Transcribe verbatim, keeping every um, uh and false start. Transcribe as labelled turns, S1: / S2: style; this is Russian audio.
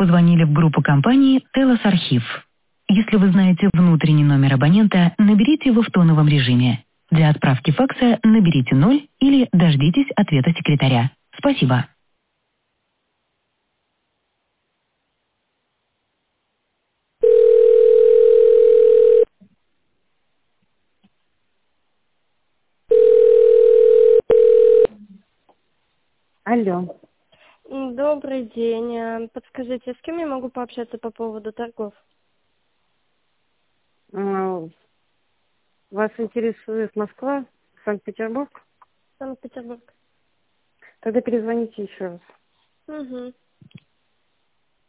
S1: позвонили в группу компании «Телос Архив». Если вы знаете внутренний номер абонента, наберите его в тоновом режиме. Для отправки факса наберите ноль или дождитесь ответа секретаря. Спасибо. Алло.
S2: М, Добрый день. А, Подскажите, с кем я могу пообщаться по поводу торгов?
S3: А, Вас интересует Москва, Санкт-Петербург?
S2: Санкт-Петербург.
S3: Тогда перезвоните еще раз.
S2: Угу.